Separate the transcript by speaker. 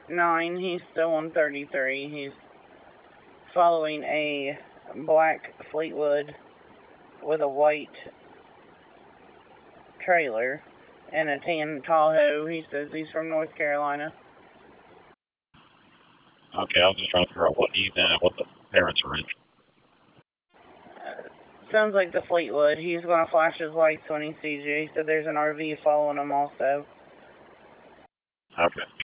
Speaker 1: 9. He's still on 33. He's following a black Fleetwood with a white trailer and a tan Tahoe. He says he's from North Carolina.
Speaker 2: Okay, I was just trying to figure out what he's in and what the parents are in.
Speaker 1: Sounds like the Fleetwood. He's going to flash his lights when he sees you. He said there's an RV following him also.
Speaker 2: Okay.